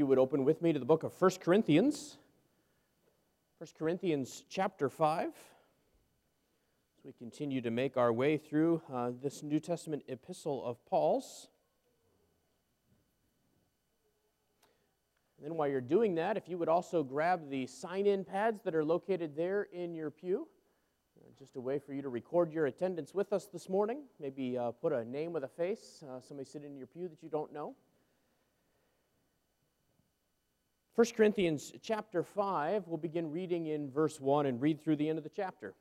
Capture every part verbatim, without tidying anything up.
would open with me to the book of First Corinthians. First Corinthians chapter five. As we continue to make our way through uh, this New Testament epistle of Paul's. And then while you're doing that, if you would also grab the sign-in pads that are located there in your pew. Uh, just a way for you to record your attendance with us this morning. Maybe uh, put a name with a face, uh, somebody sitting in your pew that you don't know. First Corinthians chapter five, we'll begin reading in verse one and read through the end of the chapter.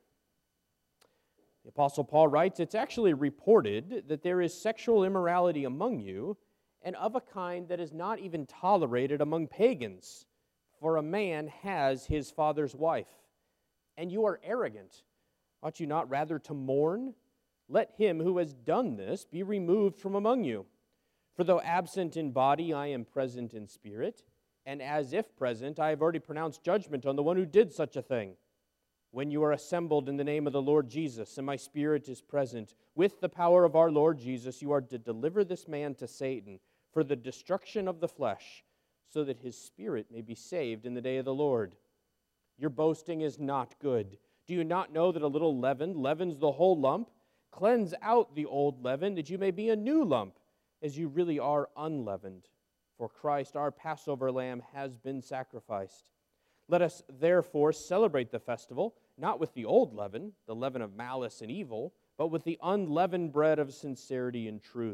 The Apostle Paul writes, "It's actually reported that there is sexual immorality among you, and of a kind that is not even tolerated among pagans, for a man has his father's wife. And you are arrogant. Ought you not rather to mourn? Let him who has done this be removed from among you. For though absent in body, I am present in spirit, and as if present, I have already pronounced judgment on the one who did such a thing. When you are assembled in the name of the Lord Jesus, and my spirit is present, with the power of our Lord Jesus, you are to deliver this man to Satan for the destruction of the flesh, so that his spirit may be saved in the day of the Lord. Your boasting is not good. Do you not know that a little leaven leavens the whole lump? Cleanse out the old leaven, that you may be a new lump, as you really are unleavened. For Christ, our Passover lamb, has been sacrificed. Let us therefore celebrate the festival, not with the old leaven, the leaven of malice and evil, but with the unleavened bread of sincerity and truth.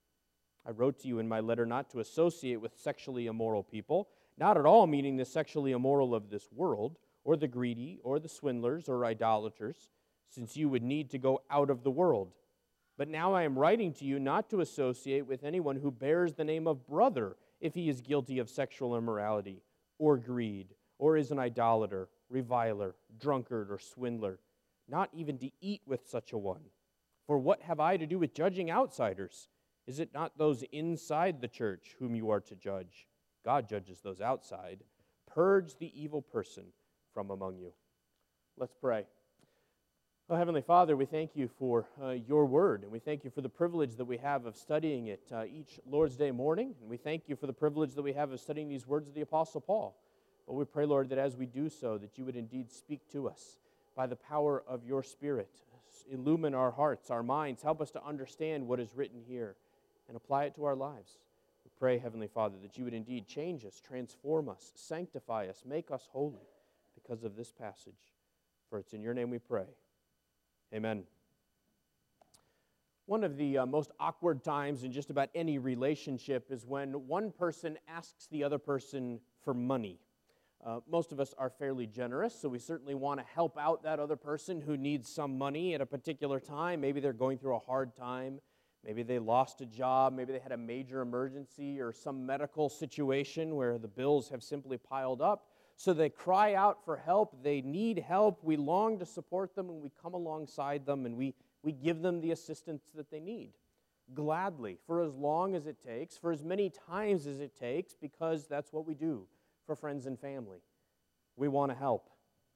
I wrote to you in my letter not to associate with sexually immoral people, not at all meaning the sexually immoral of this world, or the greedy, or the swindlers, or idolaters, since you would need to go out of the world. But now I am writing to you not to associate with anyone who bears the name of brother, if he is guilty of sexual immorality, or greed, or is an idolater, reviler, drunkard, or swindler, not even to eat with such a one. For what have I to do with judging outsiders? Is it not those inside the church whom you are to judge? God judges those outside. Purge the evil person from among you." Let's pray. Oh, Heavenly Father, we thank you for uh, your word, and we thank you for the privilege that we have of studying it uh, each Lord's Day morning, and we thank you for the privilege that we have of studying these words of the Apostle Paul. But we pray, Lord, that as we do so, that you would indeed speak to us by the power of your Spirit. Illumine our hearts, our minds, help us to understand what is written here and apply it to our lives. We pray, Heavenly Father, that you would indeed change us, transform us, sanctify us, make us holy because of this passage. For it's in your name we pray. Amen. One of the uh, most awkward times in just about any relationship is when one person asks the other person for money. Uh, most of us are fairly generous, so we certainly want to help out that other person who needs some money at a particular time. Maybe they're going through a hard time. Maybe they lost a job. Maybe they had a major emergency or some medical situation where the bills have simply piled up. So they cry out for help. They need help. We long to support them, and we come alongside them, and we, we give them the assistance that they need. Gladly, for as long as it takes, for as many times as it takes, because that's what we do for friends and family. We want to help.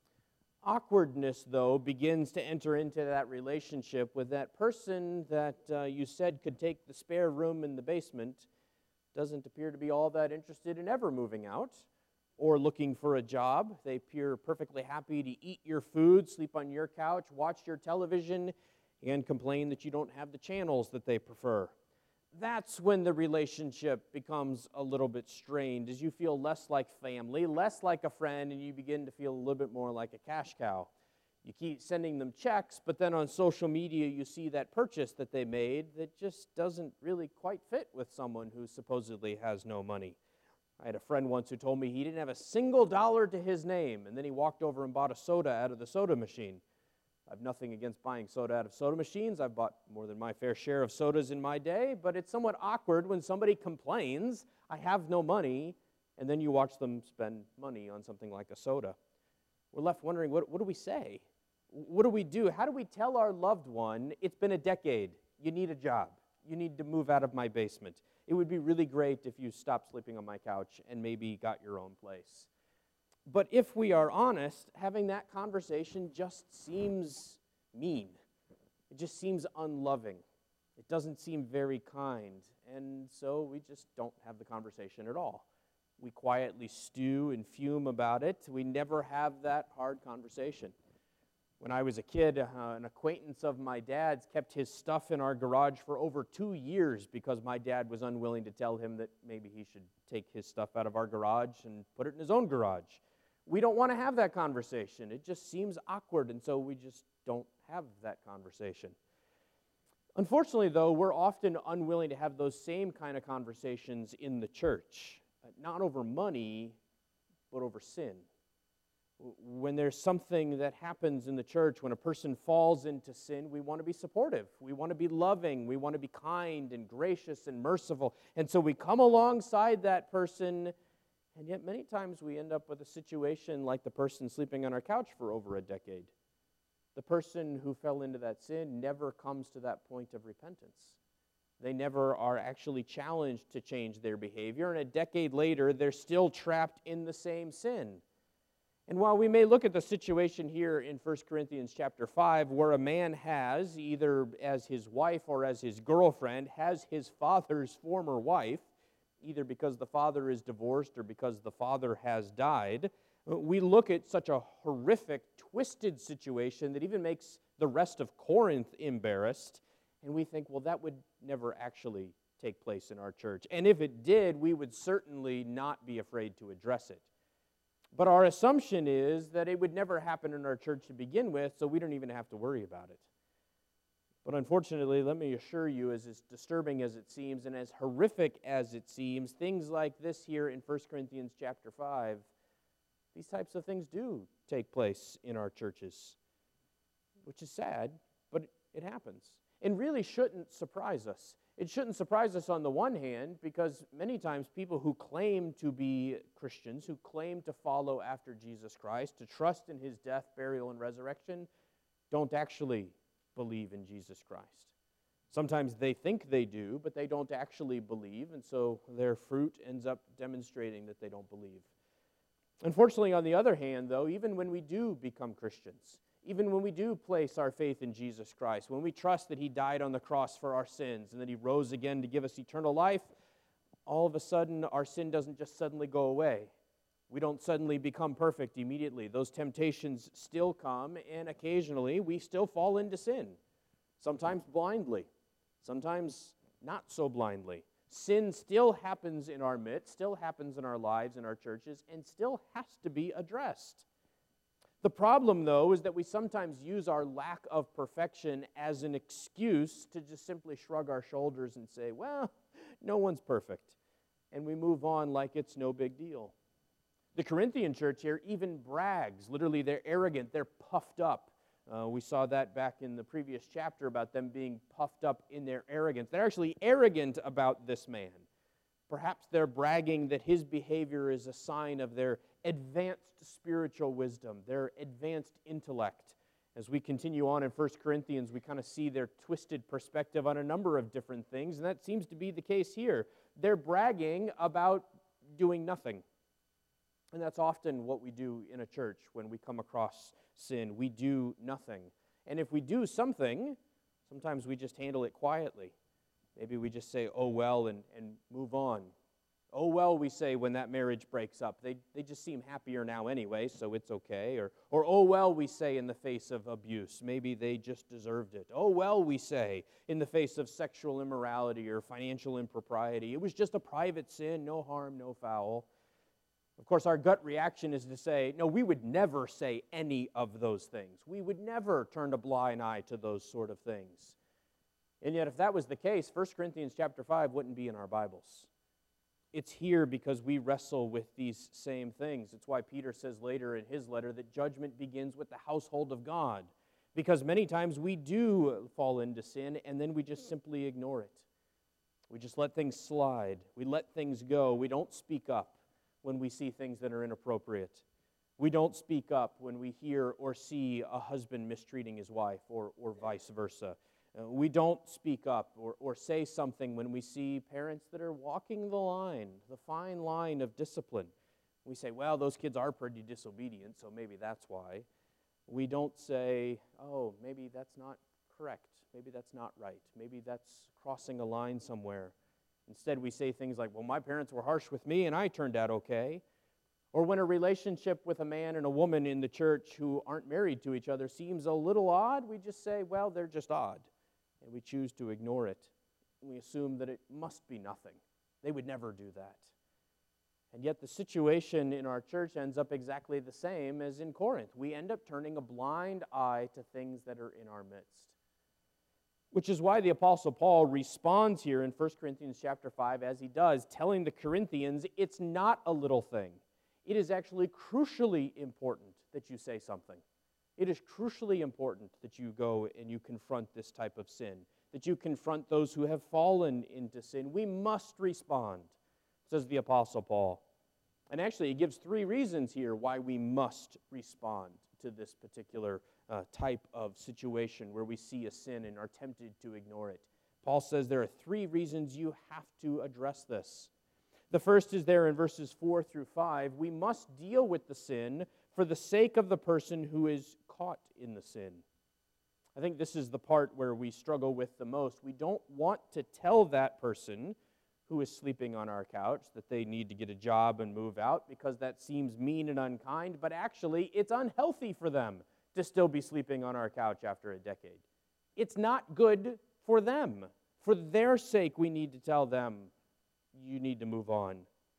Awkwardness, though, begins to enter into that relationship with that person that uh, you said could take the spare room in the basement, doesn't appear to be all that interested in ever moving out or looking for a job. They appear perfectly happy to eat your food, sleep on your couch, watch your television, and complain that you don't have the channels that they prefer. That's when the relationship becomes a little bit strained, as you feel less like family, less like a friend, and you begin to feel a little bit more like a cash cow. You keep sending them checks, but then on social media you see that purchase that they made that just doesn't really quite fit with someone who supposedly has no money. I had a friend once who told me he didn't have a single dollar to his name, and then he walked over and bought a soda out of the soda machine. I have nothing against buying soda out of soda machines. I've bought more than my fair share of sodas in my day, but it's somewhat awkward when somebody complains, I have no money, and then you watch them spend money on something like a soda. We're left wondering, what, what do we say? What do we do? How do we tell our loved one, it's been a decade, you need a job, you need to move out of my basement? It would be really great if you stopped sleeping on my couch and maybe got your own place. But if we are honest, having that conversation just seems mean. It just seems unloving. It doesn't seem very kind. And so we just don't have the conversation at all. We quietly stew and fume about it. We never have that hard conversation. When I was a kid, uh, an acquaintance of my dad's kept his stuff in our garage for over two years because my dad was unwilling to tell him that maybe he should take his stuff out of our garage and put it in his own garage. We don't want to have that conversation. It just seems awkward, and so we just don't have that conversation. Unfortunately, though, we're often unwilling to have those same kind of conversations in the church, not over money, but over sin. When there's something that happens in the church, when a person falls into sin, we want to be supportive. We want to be loving. We want to be kind and gracious and merciful. And so we come alongside that person, and yet many times we end up with a situation like the person sleeping on our couch for over a decade. The person who fell into that sin never comes to that point of repentance. They never are actually challenged to change their behavior, and a decade later, they're still trapped in the same sin. And while we may look at the situation here in First Corinthians chapter five, where a man has, either as his wife or as his girlfriend, has his father's former wife, either because the father is divorced or because the father has died, we look at such a horrific, twisted situation that even makes the rest of Corinth embarrassed, and we think, well, that would never actually take place in our church. And if it did, we would certainly not be afraid to address it. But our assumption is that it would never happen in our church to begin with, so we don't even have to worry about it. But unfortunately, let me assure you, as as disturbing as it seems and as horrific as it seems, things like this here in First Corinthians chapter five, these types of things do take place in our churches, which is sad, but it happens. And really shouldn't surprise us. It shouldn't surprise us on the one hand, because many times people who claim to be Christians, who claim to follow after Jesus Christ, to trust in his death, burial, and resurrection, don't actually believe in Jesus Christ. Sometimes they think they do, but they don't actually believe, and so their fruit ends up demonstrating that they don't believe. Unfortunately, on the other hand, though, even when we do become Christians, even when we do place our faith in Jesus Christ, when we trust that he died on the cross for our sins and that he rose again to give us eternal life, all of a sudden our sin doesn't just suddenly go away. We don't suddenly become perfect immediately. Those temptations still come, and occasionally we still fall into sin, sometimes blindly, sometimes not so blindly. Sin still happens in our midst, still happens in our lives, in our churches, and still has to be addressed. The problem, though, is that we sometimes use our lack of perfection as an excuse to just simply shrug our shoulders and say, well, no one's perfect, and we move on like it's no big deal. The Corinthian church here even brags. Literally, they're arrogant, they're puffed up. Uh, we saw that back in the previous chapter about them being puffed up in their arrogance. They're actually arrogant about this man. Perhaps they're bragging that his behavior is a sign of their advanced spiritual wisdom, their advanced intellect. As we continue on in First Corinthians, we kind of see their twisted perspective on a number of different things, and that seems to be the case here. They're bragging about doing nothing. And that's often what we do in a church when we come across sin. We do nothing. And if we do something, sometimes we just handle it quietly. Maybe we just say, oh, well, and, and move on. Oh, well, we say when that marriage breaks up. They, they just seem happier now anyway, so it's okay. Or, or, oh, well, we say in the face of abuse. Maybe they just deserved it. Oh, well, we say in the face of sexual immorality or financial impropriety. It was just a private sin, no harm, no foul. Of course, our gut reaction is to say, no, we would never say any of those things. We would never turn a blind eye to those sort of things. And yet, if that was the case, First Corinthians chapter five wouldn't be in our Bibles. It's here because we wrestle with these same things. It's why Peter says later in his letter that judgment begins with the household of God. Because many times we do fall into sin, and then we just simply ignore it. We just let things slide. We let things go. We don't speak up when we see things that are inappropriate. We don't speak up when we hear or see a husband mistreating his wife, or, or vice versa. Uh, we don't speak up or, or say something when we see parents that are walking the line, the fine line of discipline. We say, well, those kids are pretty disobedient, so maybe that's why. We don't say, oh, maybe that's not correct. Maybe that's not right. Maybe that's crossing a line somewhere. Instead, we say things like, well, my parents were harsh with me and I turned out okay. Or when a relationship with a man and a woman in the church who aren't married to each other seems a little odd, we just say, well, they're just odd. And we choose to ignore it. We assume that it must be nothing. They would never do that. And yet the situation in our church ends up exactly the same as in Corinth. We end up turning a blind eye to things that are in our midst. Which is why the Apostle Paul responds here in First Corinthians chapter five as he does, telling the Corinthians it's not a little thing. It is actually crucially important that you say something. It is crucially important that you go and you confront this type of sin, that you confront those who have fallen into sin. We must respond, says the Apostle Paul. And actually, he gives three reasons here why we must respond to this particular uh, type of situation where we see a sin and are tempted to ignore it. Paul says there are three reasons you have to address this. The first is there in verses four through five. We must deal with the sin for the sake of the person who is caught in the sin. I think this is the part where we struggle with the most. We don't want to tell that person who is sleeping on our couch that they need to get a job and move out because that seems mean and unkind, but actually it's unhealthy for them to still be sleeping on our couch after a decade. It's not good for them. For their sake, we need to tell them, you need to move on.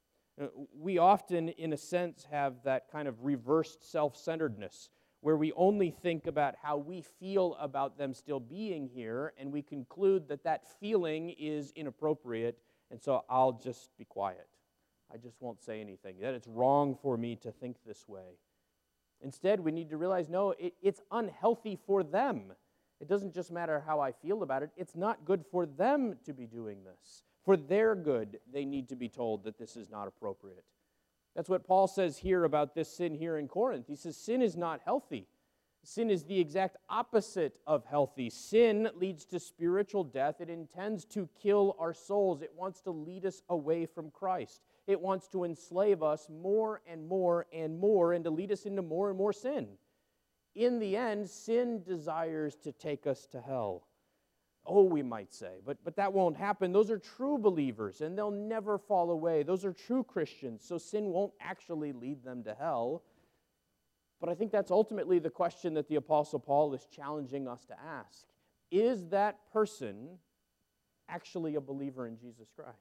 We often, in a sense, have that kind of reversed self-centeredness where we only think about how we feel about them still being here, and we conclude that that feeling is inappropriate, and so I'll just be quiet. I just won't say anything. That it's wrong for me to think this way. Instead, we need to realize, no, it, it's unhealthy for them. It doesn't just matter how I feel about it. It's not good for them to be doing this. For their good, they need to be told that this is not appropriate. That's what Paul says here about this sin here in Corinth. He says sin is not healthy. Sin is the exact opposite of healthy. Sin leads to spiritual death. It intends to kill our souls. It wants to lead us away from Christ. It wants to enslave us more and more and more and to lead us into more and more sin. In the end, sin desires to take us to hell. Oh, we might say, but, but that won't happen. Those are true believers, and they'll never fall away. Those are true Christians, so sin won't actually lead them to hell. But I think that's ultimately the question that the Apostle Paul is challenging us to ask. Is that person actually a believer in Jesus Christ?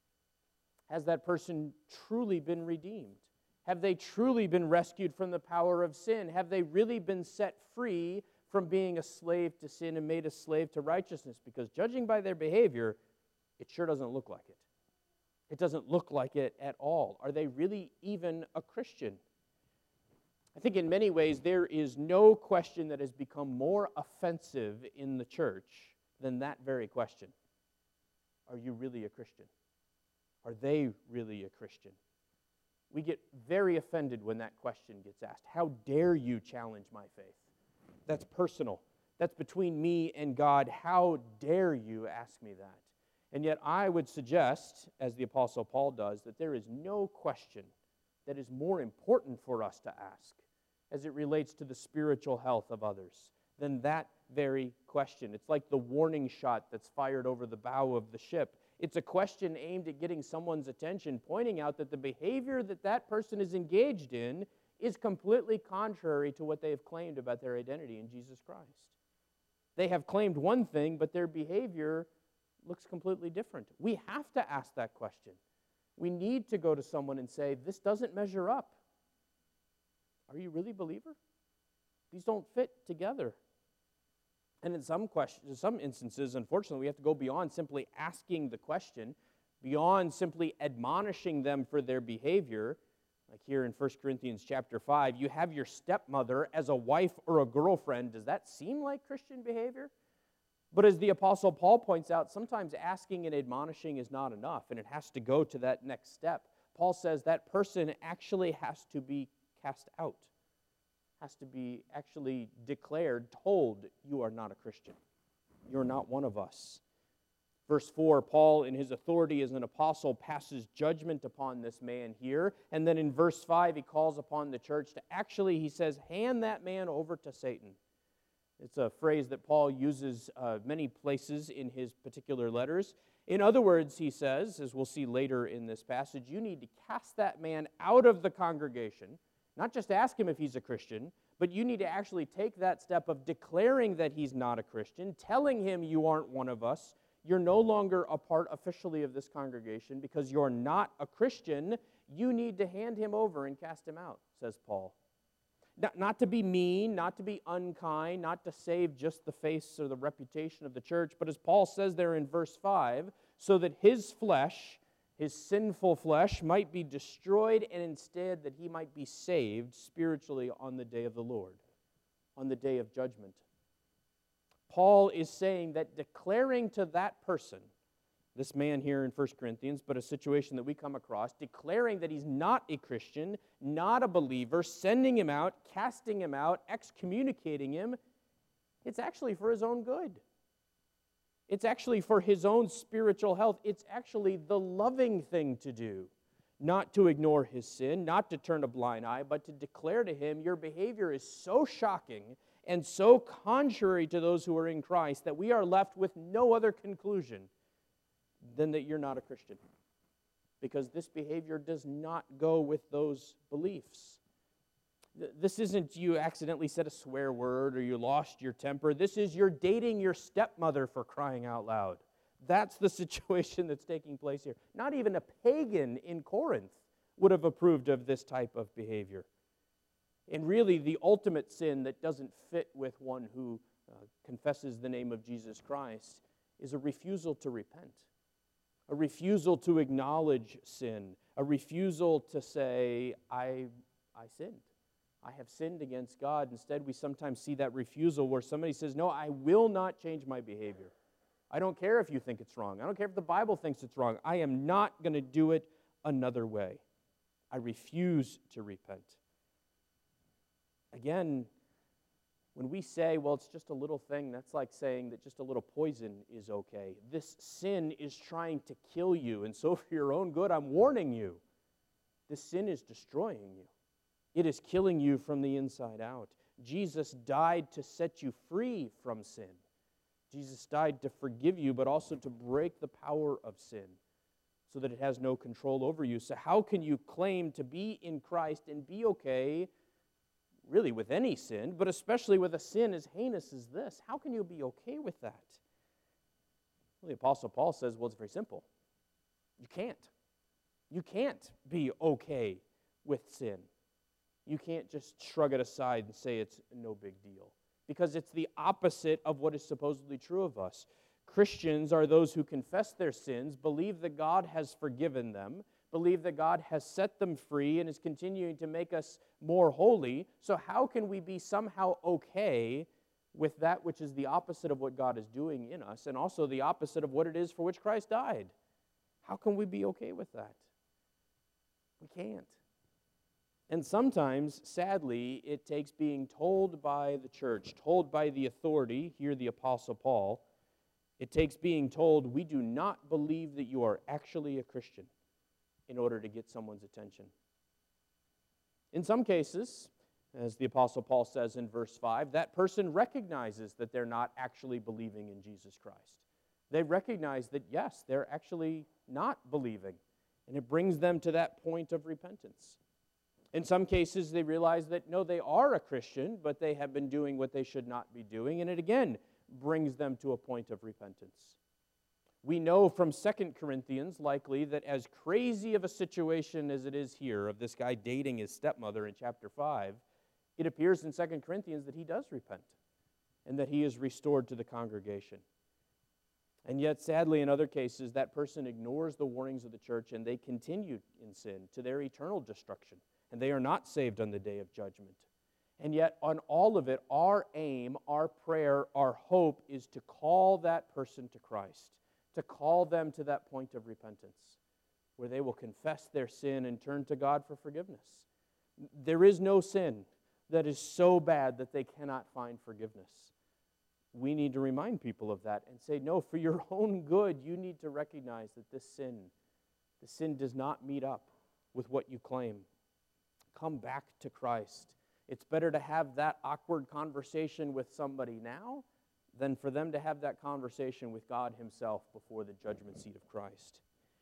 Has that person truly been redeemed? Have they truly been rescued from the power of sin? Have they really been set free from being a slave to sin and made a slave to righteousness? Because judging by their behavior, it sure doesn't look like it. It doesn't look like it at all. Are they really even a Christian? I think in many ways there is no question that has become more offensive in the church than that very question. Are you really a Christian? Are they really a Christian? We get very offended when that question gets asked. How dare you challenge my faith? That's personal. That's between me and God. How dare you ask me that? And yet I would suggest, as the Apostle Paul does, that there is no question that is more important for us to ask as it relates to the spiritual health of others than that very question. It's like the warning shot that's fired over the bow of the ship. It's a question aimed at getting someone's attention, pointing out that the behavior that that person is engaged in is completely contrary to what they have claimed about their identity in Jesus Christ. They have claimed one thing, but their behavior looks completely different. We have to ask that question. We need to go to someone and say, this doesn't measure up. Are you really a believer? These don't fit together. And in some questions, in some instances, unfortunately, we have to go beyond simply asking the question, beyond simply admonishing them for their behavior. Like here in First Corinthians chapter five, you have your stepmother as a wife or a girlfriend. Does that seem like Christian behavior? But as the Apostle Paul points out, sometimes asking and admonishing is not enough, and it has to go to that next step. Paul says that person actually has to be cast out, has to be actually declared, told, you are not a Christian. You're not one of us. Verse four, Paul, in his authority as an apostle, passes judgment upon this man here. And then in verse five, he calls upon the church to actually, he says, hand that man over to Satan. It's a phrase that Paul uses uh, many places in his particular letters. In other words, he says, as we'll see later in this passage, you need to cast that man out of the congregation, not just ask him if he's a Christian, but you need to actually take that step of declaring that he's not a Christian, telling him you aren't one of us. You're no longer a part officially of this congregation because you're not a Christian. You need to hand him over and cast him out, says Paul. Not, not to be mean, not to be unkind, not to save just the face or the reputation of the church, but as Paul says there in verse five, so that his flesh, his sinful flesh, might be destroyed, and instead that he might be saved spiritually on the day of the Lord, on the day of judgment. Paul is saying that declaring to that person, this man here in First Corinthians, but a situation that we come across, declaring that he's not a Christian, not a believer, sending him out, casting him out, excommunicating him, it's actually for his own good. It's actually for his own spiritual health. It's actually the loving thing to do, not to ignore his sin, not to turn a blind eye, but to declare to him, your behavior is so shocking and so contrary to those who are in Christ that we are left with no other conclusion than that you're not a Christian, because this behavior does not go with those beliefs. This isn't you accidentally said a swear word or you lost your temper. This is you're dating your stepmother, for crying out loud. That's the situation that's taking place here. Not even a pagan in Corinth would have approved of this type of behavior. And really, the ultimate sin that doesn't fit with one who uh, confesses the name of Jesus Christ is a refusal to repent. A refusal to acknowledge sin, a refusal to say, I, I sinned. I have sinned against God. Instead, we sometimes see that refusal where somebody says, no, I will not change my behavior. I don't care if you think it's wrong. I don't care if the Bible thinks it's wrong. I am not going to do it another way. I refuse to repent. Again, when we say, well, it's just a little thing, that's like saying that just a little poison is okay. This sin is trying to kill you, and so for your own good, I'm warning you. This sin is destroying you. It is killing you from the inside out. Jesus died to set you free from sin. Jesus died to forgive you, but also to break the power of sin so that it has no control over you. So how can you claim to be in Christ and be okay really with any sin, but especially with a sin as heinous as this? How can you be okay with that? Well, the Apostle Paul says, well, it's very simple. You can't. You can't be okay with sin. You can't just shrug it aside and say it's no big deal, because it's the opposite of what is supposedly true of us. Christians are those who confess their sins, believe that God has forgiven them, believe that God has set them free and is continuing to make us more holy. So how can we be somehow okay with that which is the opposite of what God is doing in us, and also the opposite of what it is for which Christ died? How can we be okay with that? We can't. And sometimes, sadly, it takes being told by the church, told by the authority, here the Apostle Paul, it takes being told, we do not believe that you are actually a Christian, in order to get someone's attention. In some cases, as the Apostle Paul says in verse five, that person recognizes that they're not actually believing in Jesus Christ. They recognize that, yes, they're actually not believing, and it brings them to that point of repentance. In some cases, they realize that, no, they are a Christian, but they have been doing what they should not be doing, and it again brings them to a point of repentance. We know from Second Corinthians, likely, that as crazy of a situation as it is here, of this guy dating his stepmother in chapter five, it appears in Second Corinthians that he does repent and that he is restored to the congregation. And yet, sadly, in other cases, that person ignores the warnings of the church and they continue in sin to their eternal destruction, and they are not saved on the day of judgment. And yet, on all of it, our aim, our prayer, our hope is to call that person to Christ, to call them to that point of repentance, where they will confess their sin and turn to God for forgiveness. There is no sin that is so bad that they cannot find forgiveness. We need to remind people of that and say, no, for your own good, you need to recognize that this sin, the sin does not meet up with what you claim. Come back to Christ. It's better to have that awkward conversation with somebody now than for them to have that conversation with God himself before the judgment seat of Christ.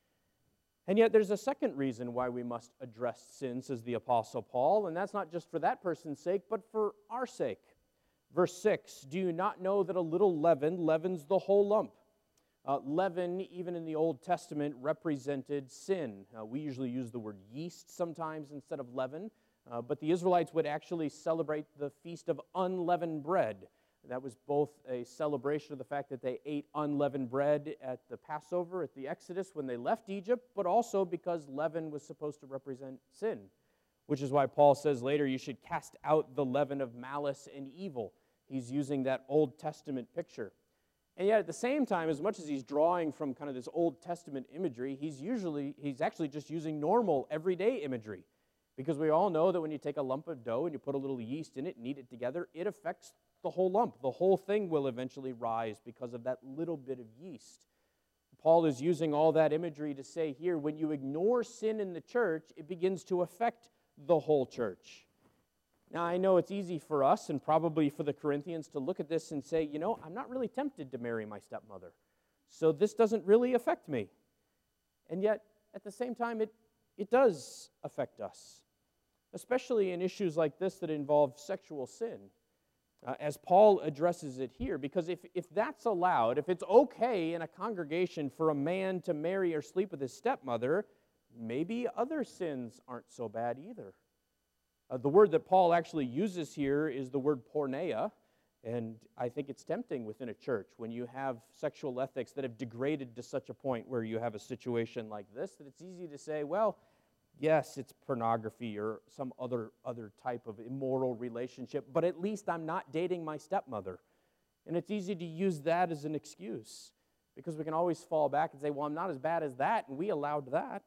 And yet there's a second reason why we must address sin, says the Apostle Paul, and that's not just for that person's sake, but for our sake. Verse six, do you not know that a little leaven leavens the whole lump? Uh, leaven, even in the Old Testament, represented sin. Uh, we usually use the word yeast sometimes instead of leaven, uh, but the Israelites would actually celebrate the feast of unleavened bread. That was both a celebration of the fact that they ate unleavened bread at the Passover, at the Exodus when they left Egypt, but also because leaven was supposed to represent sin, which is why Paul says later you should cast out the leaven of malice and evil. He's using that Old Testament picture. And yet at the same time, as much as he's drawing from kind of this Old Testament imagery, he's usually, he's actually just using normal, everyday imagery. Because we all know that when you take a lump of dough and you put a little yeast in it, knead it together, it affects the whole lump. The whole thing will eventually rise because of that little bit of yeast. Paul is using all that imagery to say here, when you ignore sin in the church, it begins to affect the whole church. Now, I know it's easy for us and probably for the Corinthians to look at this and say, you know, I'm not really tempted to marry my stepmother, so this doesn't really affect me. And yet, at the same time, it, it does affect us, especially in issues like this that involve sexual sin. Uh, as Paul addresses it here, because if, if that's allowed, if it's okay in a congregation for a man to marry or sleep with his stepmother, maybe other sins aren't so bad either. Uh, the word that Paul actually uses here is the word porneia, and I think it's tempting within a church when you have sexual ethics that have degraded to such a point where you have a situation like this, that it's easy to say, well, yes, it's pornography or some other, other type of immoral relationship, but at least I'm not dating my stepmother. And it's easy to use that as an excuse because we can always fall back and say, well, I'm not as bad as that, and we allowed that.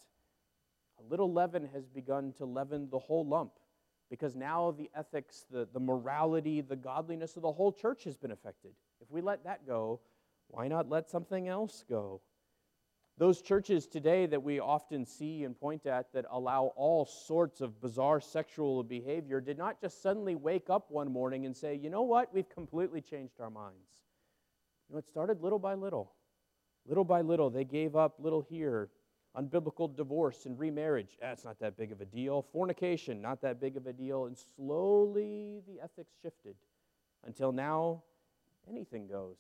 A little leaven has begun to leaven the whole lump because now the ethics, the, the morality, the godliness of the whole church has been affected. If we let that go, why not let something else go? Those churches today that we often see and point at that allow all sorts of bizarre sexual behavior did not just suddenly wake up one morning and say, you know what, we've completely changed our minds. You know, it started little by little. Little by little, they gave up little here. Unbiblical divorce and remarriage, that's not that big of a deal. Fornication, not that big of a deal. And slowly the ethics shifted until now anything goes.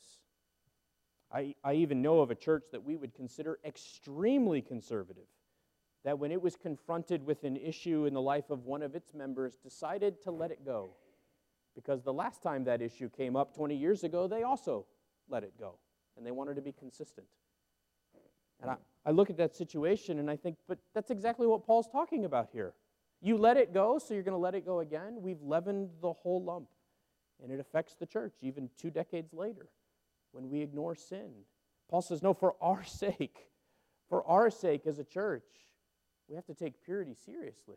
I, I even know of a church that we would consider extremely conservative, that when it was confronted with an issue in the life of one of its members, decided to let it go. Because the last time that issue came up twenty years ago, they also let it go, and they wanted to be consistent. And I, I look at that situation and I think, but that's exactly what Paul's talking about here. You let it go, so you're going to let it go again? We've leavened the whole lump, and it affects the church even two decades later. When we ignore sin. Paul says, no, for our sake, for our sake as a church, we have to take purity seriously.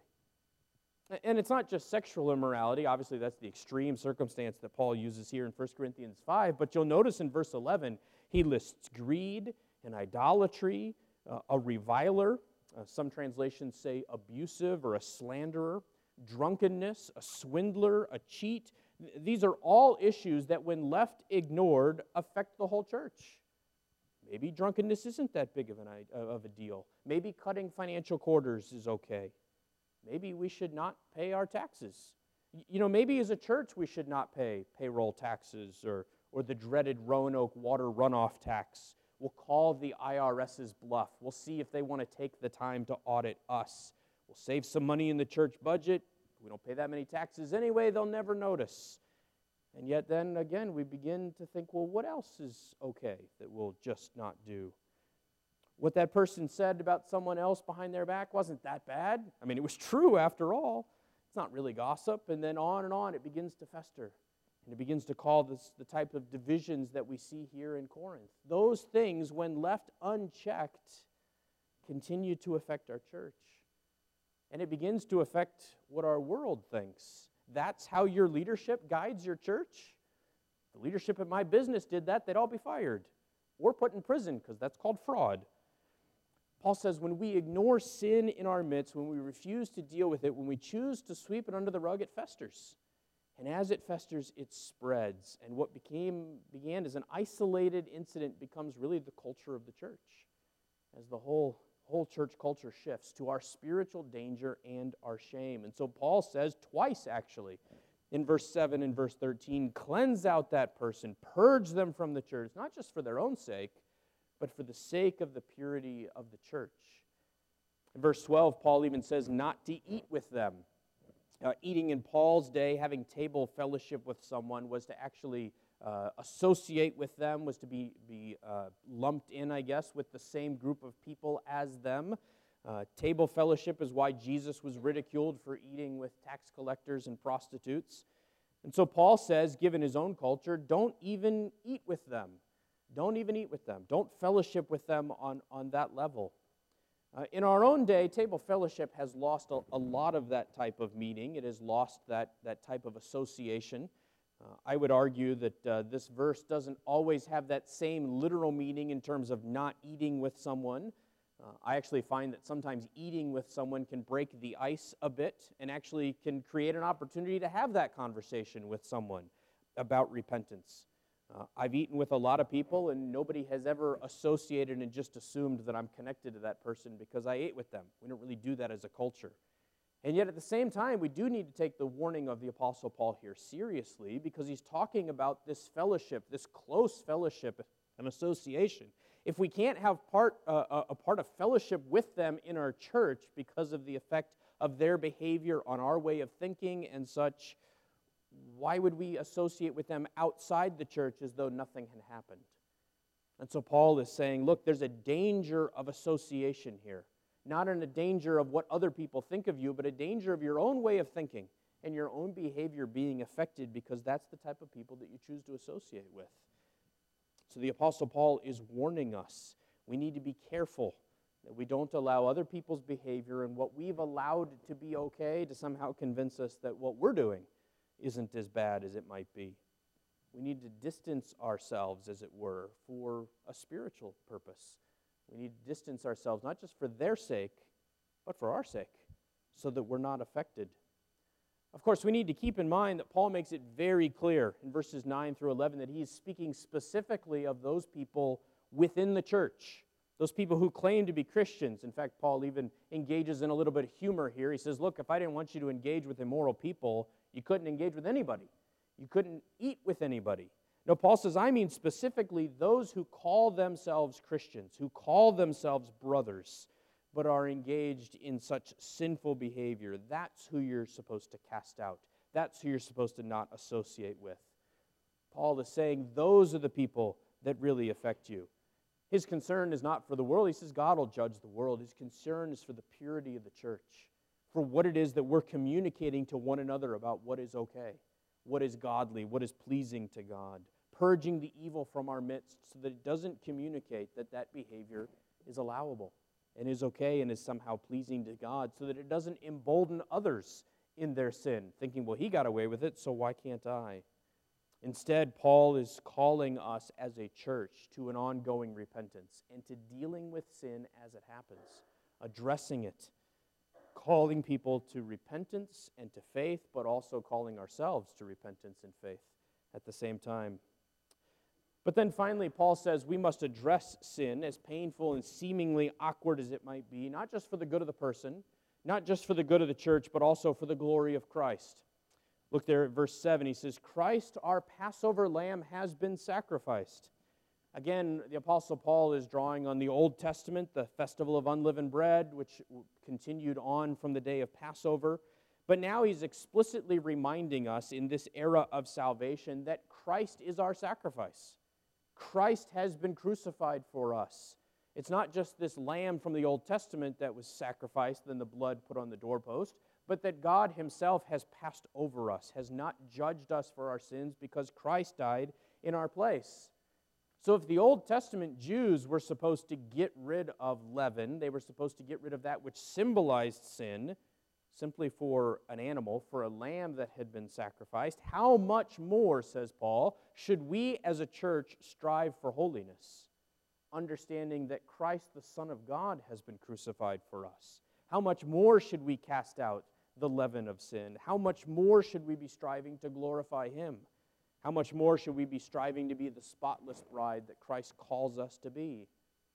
And it's not just sexual immorality. Obviously, that's the extreme circumstance that Paul uses here in First Corinthians five. But you'll notice in verse eleven, he lists greed and idolatry, uh, a reviler. Uh, some translations say abusive or a slanderer, drunkenness, a swindler, a cheat. These are all issues that, when left ignored, affect the whole church. Maybe drunkenness isn't that big of, an, of a deal. Maybe cutting financial quarters is okay. Maybe we should not pay our taxes. You know, maybe as a church we should not pay payroll taxes or, or the dreaded Roanoke water runoff tax. We'll call the I R S's bluff. We'll see if they want to take the time to audit us. We'll save some money in the church budget. We don't pay that many taxes anyway, they'll never notice. And yet then again, we begin to think, well, what else is okay that we'll just not do? What that person said about someone else behind their back wasn't that bad. I mean, it was true after all. It's not really gossip. And then on and on, it begins to fester. And it begins to call this the type of divisions that we see here in Corinth. Those things, when left unchecked, continue to affect our church. And it begins to affect what our world thinks. That's how your leadership guides your church. The leadership at my business did that, they'd all be fired or put in prison because that's called fraud. Paul says when we ignore sin in our midst, when we refuse to deal with it, when we choose to sweep it under the rug, it festers. And as it festers, it spreads. And what became began as an isolated incident becomes really the culture of the church, as the whole, whole church culture shifts to our spiritual danger and our shame. And so Paul says twice, actually, in verse seven and verse thirteen, cleanse out that person, purge them from the church, not just for their own sake, but for the sake of the purity of the church. In verse twelve, Paul even says not to eat with them. Uh, eating in Paul's day, having table fellowship with someone, was to actually uh, associate with them, was to be, be uh, lumped in, I guess, with the same group of people as them. Uh, table fellowship is why Jesus was ridiculed for eating with tax collectors and prostitutes. And so Paul says, given his own culture, don't even eat with them. Don't even eat with them. Don't fellowship with them on, on that level. Uh, in our own day, table fellowship has lost a, a lot of that type of meaning. It has lost that, that type of association. Uh, I would argue that uh, this verse doesn't always have that same literal meaning in terms of not eating with someone. Uh, I actually find that sometimes eating with someone can break the ice a bit and actually can create an opportunity to have that conversation with someone about repentance. Uh, I've eaten with a lot of people, and nobody has ever associated and just assumed that I'm connected to that person because I ate with them. We don't really do that as a culture. And yet at the same time, we do need to take the warning of the Apostle Paul here seriously, because he's talking about this fellowship, this close fellowship and association. If we can't have part uh, a part of fellowship with them in our church because of the effect of their behavior on our way of thinking and such, why would we associate with them outside the church as though nothing had happened? And so Paul is saying, look, there's a danger of association here. Not in a danger of what other people think of you, but a danger of your own way of thinking and your own behavior being affected, because that's the type of people that you choose to associate with. So the Apostle Paul is warning us. We need to be careful that we don't allow other people's behavior and what we've allowed to be okay to somehow convince us that what we're doing isn't as bad as it might be. We need to distance ourselves, as it were, for a spiritual purpose. We need to distance ourselves not just for their sake, but for our sake, so that we're not affected. Of course, we need to keep in mind that Paul makes it very clear in verses nine through eleven that he's speaking specifically of those people within the church, those people who claim to be Christians. In fact, Paul even engages in a little bit of humor here. He says, look, if I didn't want you to engage with immoral people, you couldn't engage with anybody. You couldn't eat with anybody. No, Paul says, I mean specifically those who call themselves Christians, who call themselves brothers, but are engaged in such sinful behavior. That's who you're supposed to cast out. That's who you're supposed to not associate with. Paul is saying those are the people that really affect you. His concern is not for the world. He says God will judge the world. His concern is for the purity of the church, for what it is that we're communicating to one another about what is okay, what is godly, what is pleasing to God, purging the evil from our midst so that it doesn't communicate that that behavior is allowable and is okay and is somehow pleasing to God, so that it doesn't embolden others in their sin, thinking, well, he got away with it, so why can't I? Instead, Paul is calling us as a church to an ongoing repentance and to dealing with sin as it happens, addressing it, calling people to repentance and to faith, but also calling ourselves to repentance and faith at the same time. But then finally, Paul says we must address sin, as painful and seemingly awkward as it might be, not just for the good of the person, not just for the good of the church, but also for the glory of Christ. Look there at verse seven. He says, Christ, our Passover lamb, has been sacrificed. Again, the Apostle Paul is drawing on the Old Testament, the festival of unleavened bread, which continued on from the day of Passover. But now he's explicitly reminding us in this era of salvation that Christ is our sacrifice. Christ has been crucified for us. It's not just this lamb from the Old Testament that was sacrificed, then the blood put on the doorpost, but that God himself has passed over us, has not judged us for our sins because Christ died in our place. So if the Old Testament Jews were supposed to get rid of leaven, they were supposed to get rid of that which symbolized sin, simply for an animal, for a lamb that had been sacrificed, how much more, says Paul, should we as a church strive for holiness, understanding that Christ, the Son of God, has been crucified for us? How much more should we cast out the leaven of sin. How much more should we be striving to glorify Him? How much more should we be striving to be the spotless bride that Christ calls us to be?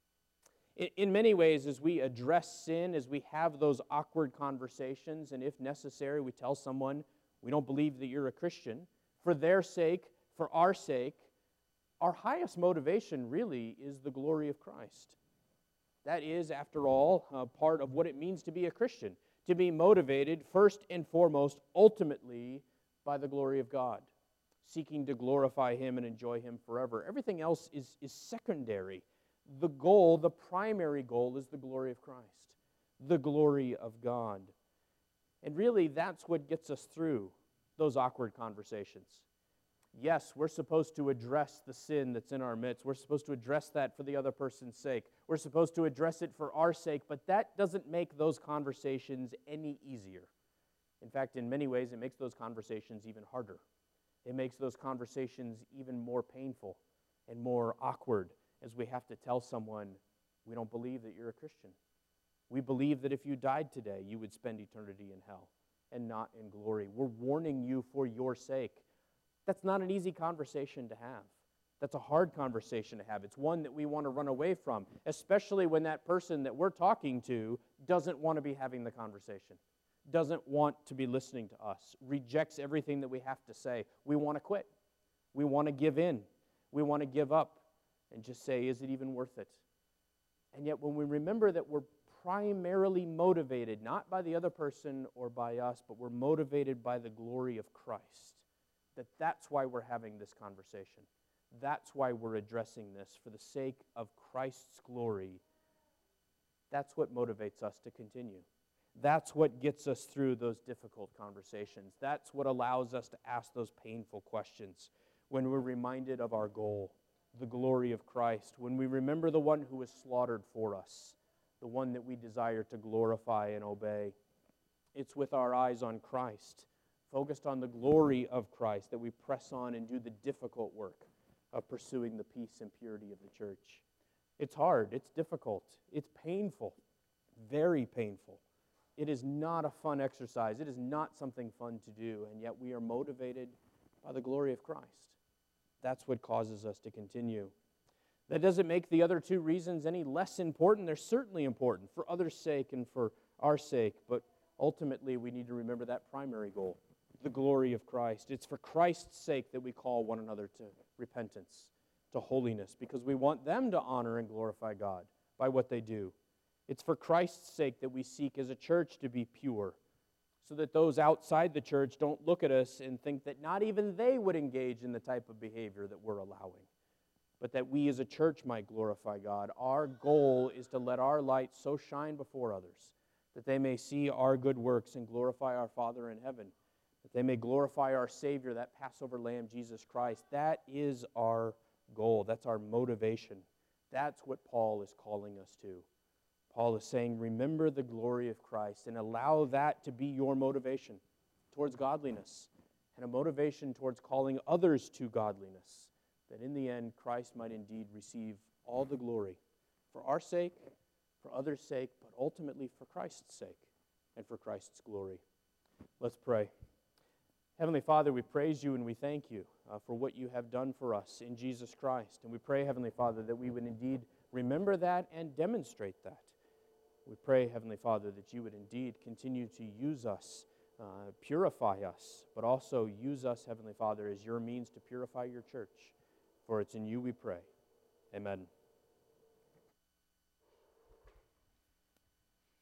In, in many ways, as we address sin, as we have those awkward conversations, and if necessary, we tell someone, we don't believe that you're a Christian, for their sake, for our sake, our highest motivation really is the glory of Christ. That is, after all, uh, part of what it means to be a Christian, to be motivated first and foremost, ultimately, by the glory of God, seeking to glorify Him and enjoy Him forever. Everything else is, is secondary. The goal, the primary goal, is the glory of Christ, the glory of God. And really, that's what gets us through those awkward conversations. Yes, we're supposed to address the sin that's in our midst. We're supposed to address that for the other person's sake. We're supposed to address it for our sake, but that doesn't make those conversations any easier. In fact, in many ways, it makes those conversations even harder. It makes those conversations even more painful and more awkward as we have to tell someone, we don't believe that you're a Christian. We believe that if you died today, you would spend eternity in hell and not in glory. We're warning you for your sake. That's not an easy conversation to have. That's a hard conversation to have. It's one that we want to run away from, especially when that person that we're talking to doesn't want to be having the conversation, doesn't want to be listening to us, rejects everything that we have to say. We want to quit. We want to give in. We want to give up and just say, is it even worth it? And yet when we remember that we're primarily motivated, not by the other person or by us, but we're motivated by the glory of Christ, that that's why we're having this conversation. That's why we're addressing this, for the sake of Christ's glory. That's what motivates us to continue. That's what gets us through those difficult conversations. That's what allows us to ask those painful questions when we're reminded of our goal, the glory of Christ, when we remember the one who was slaughtered for us, the one that we desire to glorify and obey. It's with our eyes on Christ, focused on the glory of Christ, that we press on and do the difficult work of pursuing the peace and purity of the church. It's hard, it's difficult, it's painful, very painful. It is not a fun exercise. It is not something fun to do, and yet we are motivated by the glory of Christ. That's what causes us to continue. That doesn't make the other two reasons any less important. They're certainly important for others' sake and for our sake, but ultimately we need to remember that primary goal, the glory of Christ. It's for Christ's sake that we call one another to repentance, to holiness, because we want them to honor and glorify God by what they do. It's for Christ's sake that we seek as a church to be pure, so that those outside the church don't look at us and think that not even they would engage in the type of behavior that we're allowing, but that we as a church might glorify God. Our goal is to let our light so shine before others that they may see our good works and glorify our Father in heaven, that they may glorify our Savior, that Passover Lamb, Jesus Christ. That is our goal. That's our motivation. That's what Paul is calling us to. Paul is saying, remember the glory of Christ and allow that to be your motivation towards godliness and a motivation towards calling others to godliness, that in the end Christ might indeed receive all the glory for our sake, for others' sake, but ultimately for Christ's sake and for Christ's glory. Let's pray. Heavenly Father, we praise you and we thank you uh, for what you have done for us in Jesus Christ. And we pray, Heavenly Father, that we would indeed remember that and demonstrate that. We pray, Heavenly Father, that you would indeed continue to use us, uh, purify us, but also use us, Heavenly Father, as your means to purify your church. For it's in you we pray. Amen.